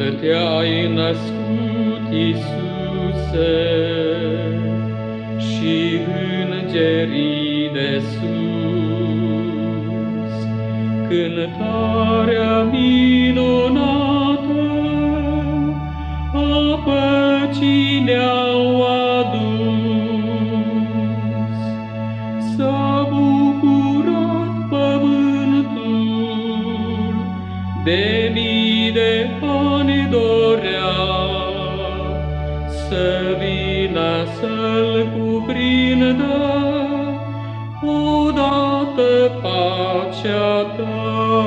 te-ai născut, Iisuse, și îngerii de sus, cântarea minunată a păcii ne-au adus. S-a bucurat pământul, de mii de ani dorea să vină să-l cuprindă odată pacea ta.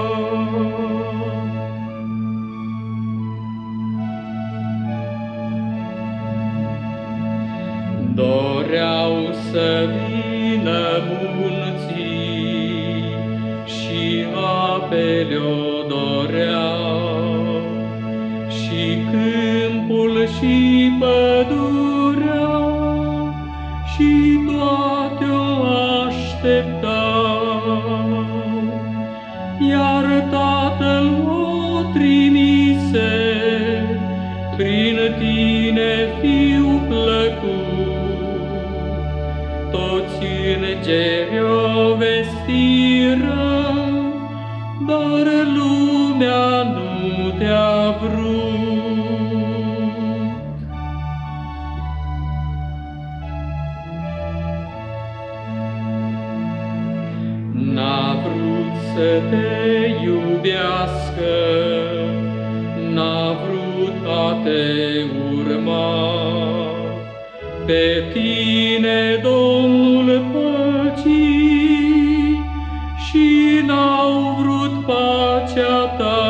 Doreau să vină munții și apele-o doreau, și câmpul și pădurea, și toate-o așteptau. Iar Tatăl o trimise, prin tine, Fiu plăcut. Toți îngeri-o vestiră, dar lumea nu te-a vrut. N-a vrut să te iubească, n-a vrut a te urma. Pe tine, Domnul păcii, și n-au vrut pacea ta,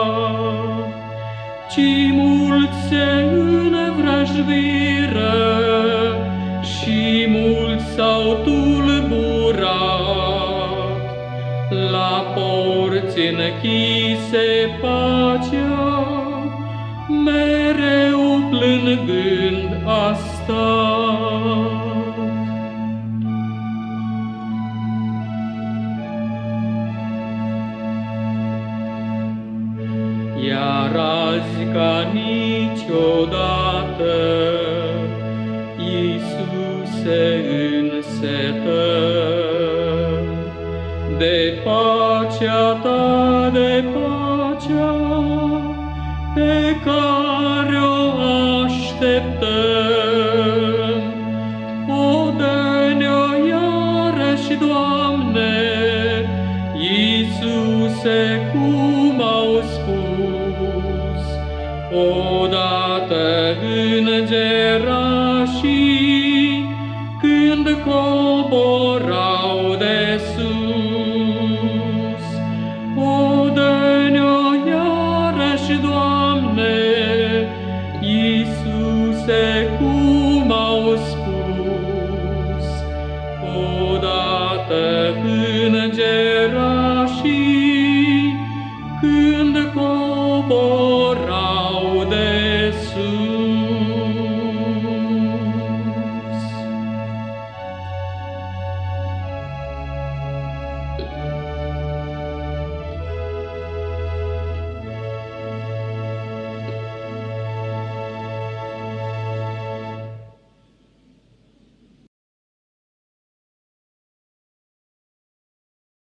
ci mulți se învrăjbiră și mulți s-au tulburat. La porți închise pacea, mereu plângând a stat. Iar azi, ca niciodată, Iisuse, însetăm de pacea ta, de pacea pe care-o așteptăm. O, dă-ne-o iarăși, Doamne, Iisuse, cum au spus odată îngerașii, când coborau de sus. O, dă-ne-o iarăși, Doamne, Iisuse, cum au spus odată îngerașii, când coborau de sus.